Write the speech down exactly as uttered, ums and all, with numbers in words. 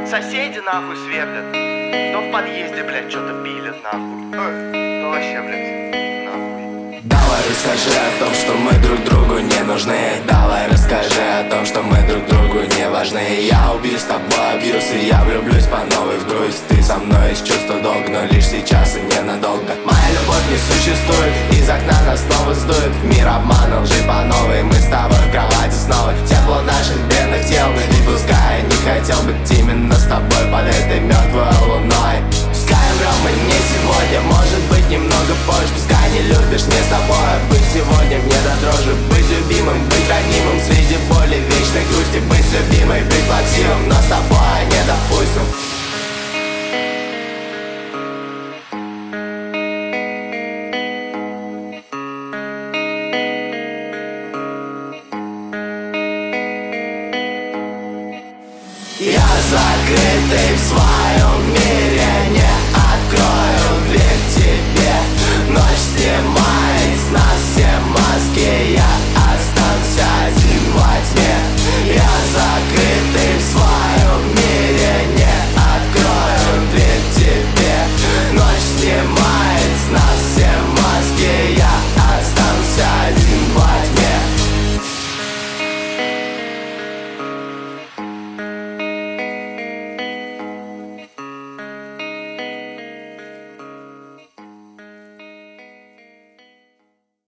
Соседи нахуй сверлят. То в подъезде, блядь, что-то пилят нахуй. То вообще, блядь, нахуй. Давай расскажи о том, что мы друг другу не нужны. Давай расскажи о том, что мы друг другу не важны. Я убью с тобой, бьюсь, и я влюблюсь по новой в грусть. Ты со мной из чувства долг, но лишь сейчас и ненадолго. Моя любовь не существует, из окна нас снова сдует. В мир обмана, лжи по новой, мы с тобой в кровати снова. Тепло наших бедных тел, и пускай я не хотел быть именно с тобой под этой мертвой луной. Пускай умрем мы не сегодня, может быть немного позже. Пускай не любишь, не с тобой, быть сегодня мне до дрожи. Быть любимым, быть ранимым среди боли, вечной грусти. Быть любимой, быть плаксивым, но с тобой не допустим. Я закрытый в